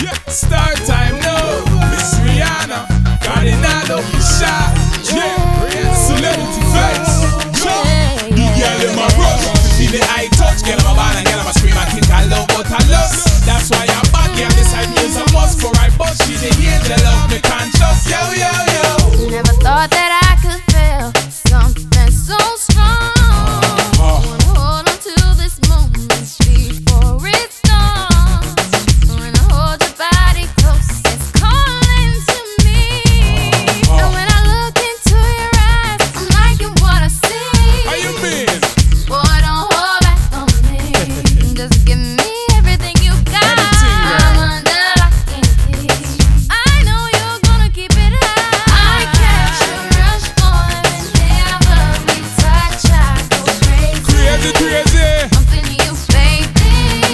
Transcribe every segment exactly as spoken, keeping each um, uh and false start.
Start time now. Miss Rihanna, Cardinal, Sha, yeah, celebrity face. The girl in my rush, feel the eye touch. Get on my band and get on my scream. I think I love what I love. That's why I'm back here. This time is a must for I bust. She the hear the love me conscious. Yo yo yo. Never thought that I could feel something so strong. Uh-huh. Wanna hold on to this moment before it's gone. Wanna hold your body close, it's calling to me. Uh-huh. And when I look into your eyes, I'm liking what I see. How you mean? Boy, don't hold back on me. Just give me everything you got. Everything, girl. I'm under lock and key. I know you're gonna keep it high. I catch a rush, boy, whenever we touch. I go crazy. Crazy, crazy. I'm feeling you, baby.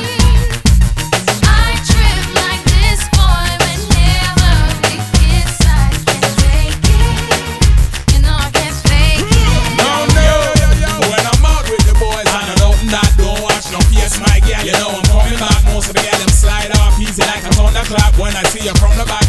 I trip like this, boy, whenever we kiss. I can't take it. You know I can't fake it. No, no. When I'm out with the boys, I know nothing that don't watch no face, my girl. You know I'm coming back. Most of the girl them slide off easy like a thunderclap. When I see you from the back,